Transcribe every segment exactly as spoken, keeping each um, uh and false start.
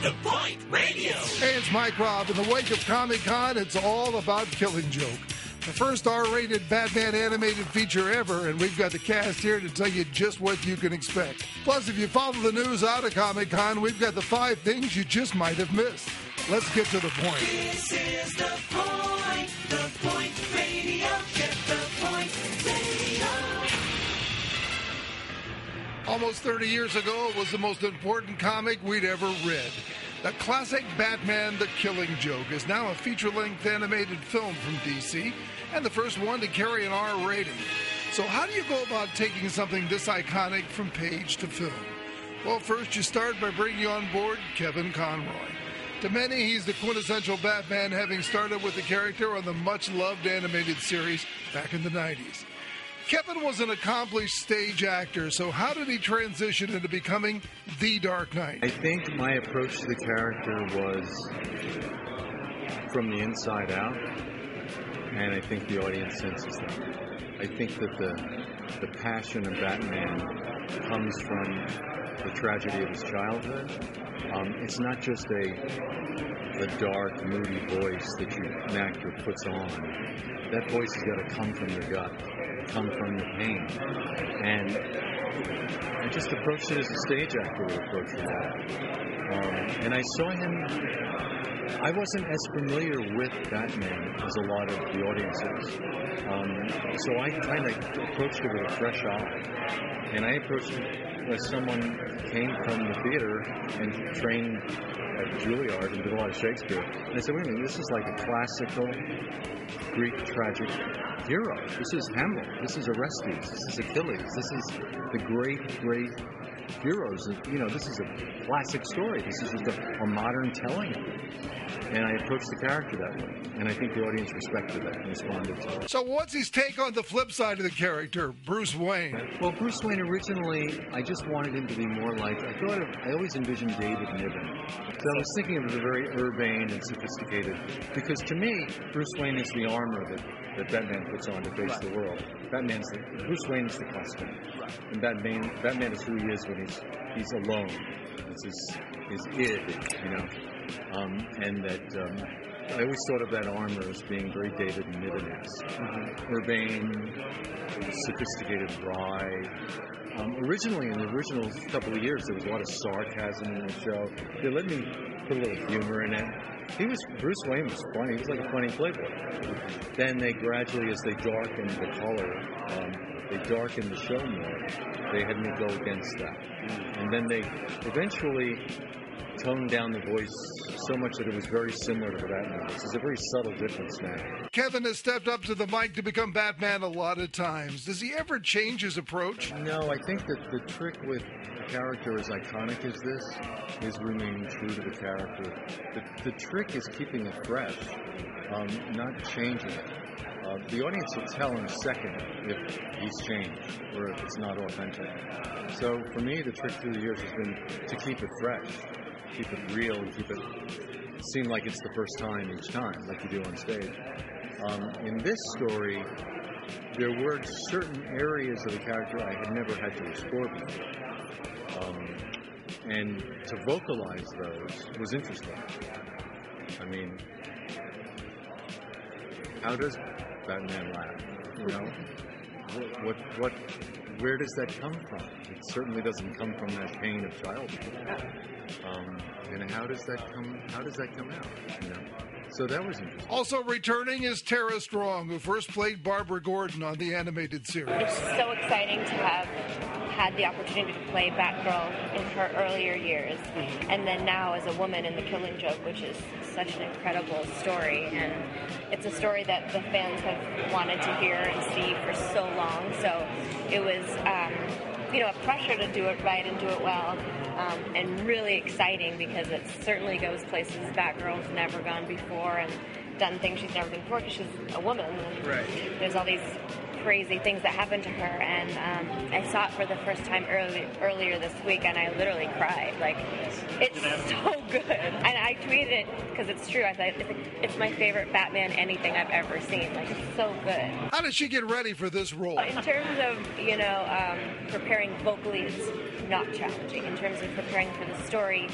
The Point Radio. Hey, it's Mike Robb. In the wake of Comic-Con, it's all about Killing Joke, the first R-rated Batman animated feature ever, and we've got the cast here to tell you just what you can expect. Plus, if you follow the news out of Comic-Con, we've got the five things you just might have missed. Let's get to the point. This is The Point. The Point Radio. Get the Point Radio. Almost thirty years ago, it was the most important comic we'd ever read. The classic Batman, The Killing Joke, is now a feature-length animated film from D C and the first one to carry an R rating. So how do you go about taking something this iconic from page to film? Well, first you start by bringing on board Kevin Conroy. To many, he's the quintessential Batman, having started with the character on the much-loved animated series back in the nineties. Kevin was an accomplished stage actor, so how did he transition into becoming the Dark Knight? I think my approach to the character was from the inside out, and I think the audience senses that. I think that the the passion of Batman comes from the tragedy of his childhood. Um, it's not just a the dark, moody voice that you, an actor puts on. That voice has got to come from your gut, come from the pain. And I just approached it as a stage actor would approach it. Um, and I saw him, I wasn't as familiar with Batman as a lot of the audiences. Um, so I kind of approached it with a fresh eye. And I approached it as someone came from the theater and trained at Juilliard and did a lot of Shakespeare. And I said, wait a minute, this is like a classical Greek tragic hero. This is Hamlet. This is Orestes. This is Achilles. This is the great, great heroes. You know, this is a classic story. This is just a, a modern telling of it. And I approached the character that way. And I think the audience respected that and responded to it. So what's his take on the flip side of the character, Bruce Wayne? Well, Bruce Wayne originally, I just wanted him to be more like, I thought of, I always envisioned David Niven. So I was thinking of it as a very urbane and sophisticated, because to me, Bruce Wayne is the armor that, that Batman puts on to face right. the world. Batman's the, Bruce Wayne is the costume. Right. And Batman, Batman is who he is when he's he's alone. It's his, his id, you know. Um, and that um, I always thought of that armor as being very David Niven-esque. Mm-hmm. Urbane, sophisticated, wry. Um, originally, in the original couple of years, there was a lot of sarcasm in the show. They let me put a little humor in it. He was, Bruce Wayne was funny. He was like a funny playboy. Then they gradually, as they darkened the color, um, they darkened the show more. They had me go against that. And then they eventually toned down the voice so much that it was very similar to the Batman. This is a very subtle difference now. Kevin has stepped up to the mic to become Batman a lot of times. Does he ever change his approach? No, I think that the trick with a character as iconic as this is remaining true to the character. The, the trick is keeping it fresh, um, not changing it. Uh, the audience will tell in a second if he's changed or if it's not authentic. So for me, the trick through the years has been to keep it fresh, keep it real, and keep it seem like it's the first time each time, like you do on stage. Um, in this story, there were certain areas of the character I had never had to explore before. Um, and to vocalize those was interesting. I mean, how does Batman laugh? You know, what, what, what, where does that come from? It certainly doesn't come from that pain of childhood. Um, and how does that come? How does that come out? You know, so that was interesting. Also returning is Tara Strong, who first played Barbara Gordon on the animated series. It's so exciting to have had the opportunity to play Batgirl in her earlier years, mm-hmm. and then now as a woman in The Killing Joke, which is such an incredible story, and it's a story that the fans have wanted to hear and see for so long. So it was, um, you know, a pressure to do it right and do it well, um, and really exciting because it certainly goes places Batgirl's never gone before and done things she's never done before because she's a woman. And right. There's all these crazy things that happened to her, and um, I saw it for the first time early, earlier this week, and I literally cried. Like, it's so good. And I tweeted it because it's true. I thought it's my favorite Batman anything I've ever seen. Like, it's so good. How did she get ready for this role? In terms of, you know, um, preparing vocally, it's not challenging. In terms of preparing for the story,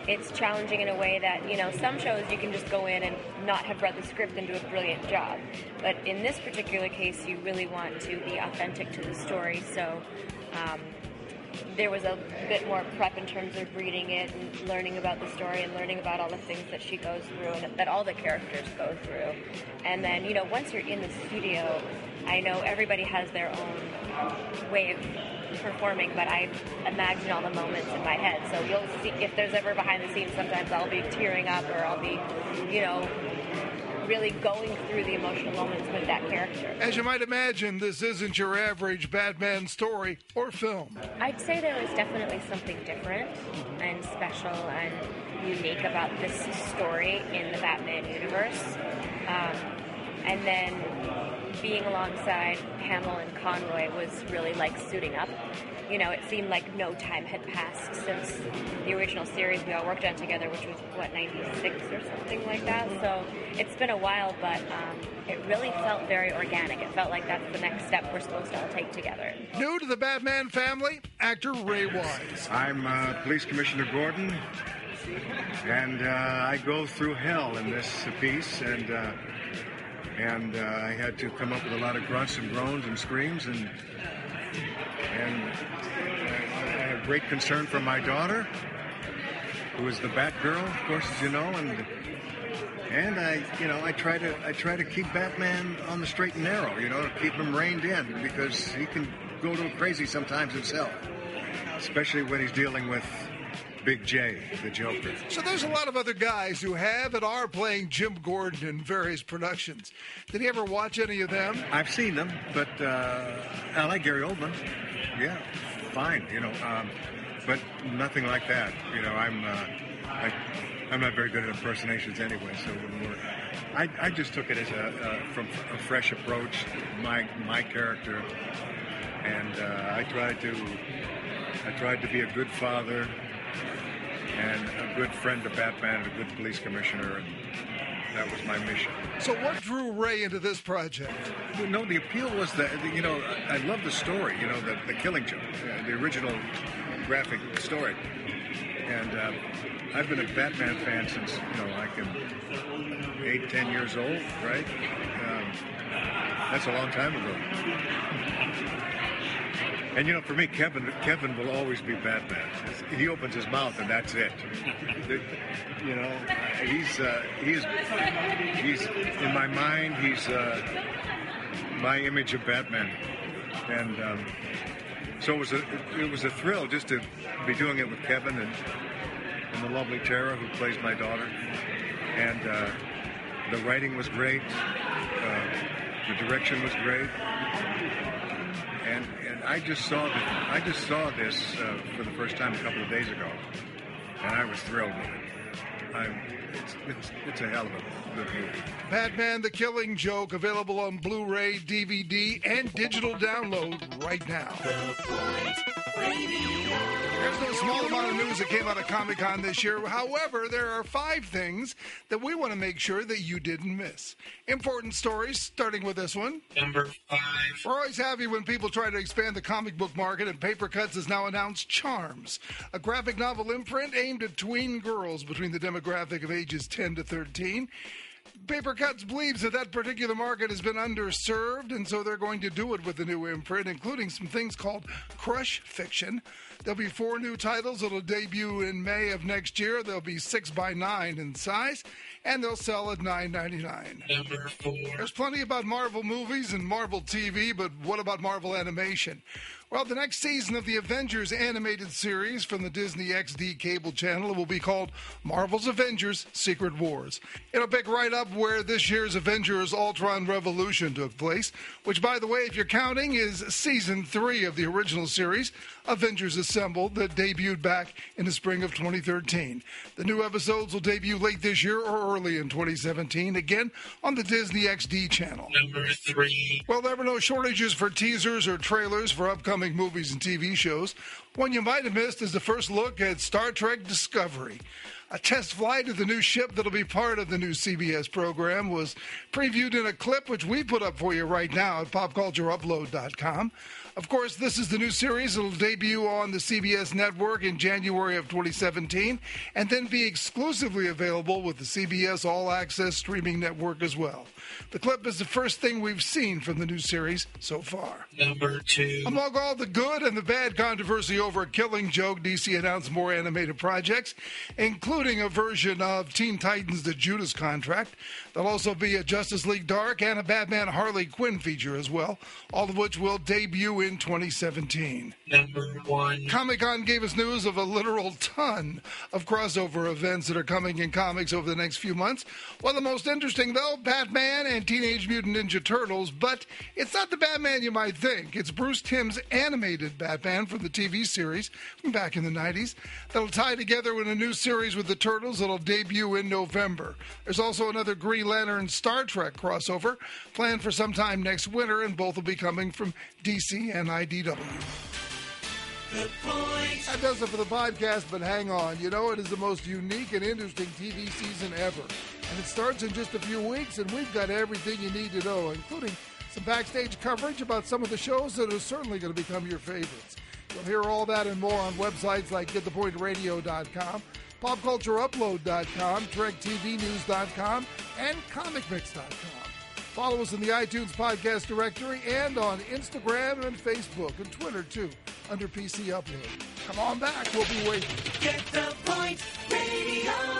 it's challenging in a way that, you know, some shows you can just go in and not have read the script and do a brilliant job. But in this particular case, you really want to be authentic to the story. So um, there was a bit more prep in terms of reading it and learning about the story and learning about all the things that she goes through and that all the characters go through. And then, you know, once you're in the studio, I know everybody has their own way of performing, but I imagine all the moments in my head. So you'll see if there's ever behind the scenes, sometimes I'll be tearing up or I'll be, you know, really going through the emotional moments with that character. As you might imagine, this isn't your average Batman story or film. I'd say there was definitely something different and special and unique about this story in the Batman universe. Um, and then being alongside Hamill and Conroy was really like suiting up. You know, it seemed like no time had passed since the original series we all worked on together, which was, what, ninety-six or something like that. So it's been a while, but um, it really felt very organic. It felt like that's the next step we're supposed to all take together. New to the Batman family, actor Ray Wise. I'm uh, Police Commissioner Gordon, and uh, I go through hell in this piece, and uh, and uh, I had to come up with a lot of grunts and groans and screams, and and I have great concern for my daughter, who is the Batgirl, of course, as you know, and and I, you know, I try to I try to keep Batman on the straight and narrow, you know, to keep him reined in, because he can go a little crazy sometimes himself, especially when he's dealing with Big J, the Joker. So there's a lot of other guys who have and are playing Jim Gordon in various productions. Did you ever watch any of them? I've seen them, but uh, I like Gary Oldman. Yeah, fine, you know, um, but nothing like that. You know, I'm uh, I, I'm not very good at impersonations anyway, so it wouldn't work. I, I just took it as a, uh, from a fresh approach, my my character, and uh, I tried to I tried to be a good father and a good friend to Batman and a good police commissioner, and that was my mission. So what drew Ray into this project? No, the appeal was that, you know, I love the story, you know, the, the Killing Joke, uh, the original graphic story. And uh, I've been a Batman fan since, you know, I can eight, ten years old, right? Um, that's a long time ago. And, you know, for me, Kevin Kevin will always be Batman. He opens his mouth, and that's it. You know, he's, uh, he's, he's in my mind, he's uh, my image of Batman. And um, so it was, a, it was a thrill just to be doing it with Kevin and, and the lovely Tara, who plays my daughter. And uh, the writing was great. Uh, the direction was great. And, and I just saw the, I just saw this uh, for the first time a couple of days ago, and I was thrilled with it. I'm, it's, it's, it's a hell of a good movie. Batman: The Killing Joke, available on Blu-ray, D V D, and digital download right now. There's no small amount of news that came out of Comic-Con this year. However, there are five things that we want to make sure that you didn't miss. Important stories, starting with this one. Number five. We're always happy when people try to expand the comic book market, and Paper Cuts has now announced Charms, a graphic novel imprint aimed at tween girls between the demographic of ages ten to thirteen. Paper Cuts believes that that particular market has been underserved, and so they're going to do it with the new imprint, including some things called Crush Fiction. There'll be four new titles that'll debut in May of next year. They'll be six by nine in size, and they'll sell at nine ninety-nine. Number four. There's plenty about Marvel movies and Marvel T V, but what about Marvel animation? Well, the next season of the Avengers animated series from the Disney X D cable channel will be called Marvel's Avengers Secret Wars. It'll pick right up where this year's Avengers Ultron Revolution took place, which, by the way, if you're counting, is season three of the original series, Avengers Assembled, that debuted back in the spring of twenty thirteen. The new episodes will debut late this year or early in twenty seventeen, again on the Disney X D channel. Number three. Well, there were no shortages for teasers or trailers for upcoming movies and T V shows. One you might have missed is the first look at Star Trek Discovery. A test flight of the new ship that'll be part of the new C B S program was previewed in a clip which we put up for you right now at pop culture upload dot com. Of course, this is the new series. It'll debut on the C B S network in January of twenty seventeen and then be exclusively available with the C B S All Access streaming network as well. The clip is the first thing we've seen from the new series so far. Number two. Among all the good and the bad controversy over Killing Joke, D C announced more animated projects, including a version of Teen Titans The Judas Contract. There'll also be a Justice League Dark and a Batman Harley Quinn feature as well, all of which will debut in twenty seventeen. Number one. Comic-Con gave us news of a literal ton of crossover events that are coming in comics over the next few months. One of the most interesting, though, Batman and Teenage Mutant Ninja Turtles, but it's not the Batman you might think. It's Bruce Timm's animated Batman from the T V series from back in the nineties that'll tie together in a new series with the Turtles that'll debut in November. There's also another Green Lantern Star Trek crossover planned for sometime next winter, and both will be coming from D C and I D W. The point. That does it for the podcast, but hang on. You know, it is the most unique and interesting T V season ever. And it starts in just a few weeks, and we've got everything you need to know, including some backstage coverage about some of the shows that are certainly going to become your favorites. You'll hear all that and more on websites like get the point radio dot com, pop culture upload dot com, trek t v news dot com, and comic mix dot com. Follow us in the iTunes podcast directory and on Instagram and Facebook and Twitter, too, under P C Upload. Come on back. We'll be waiting. Get the point radio.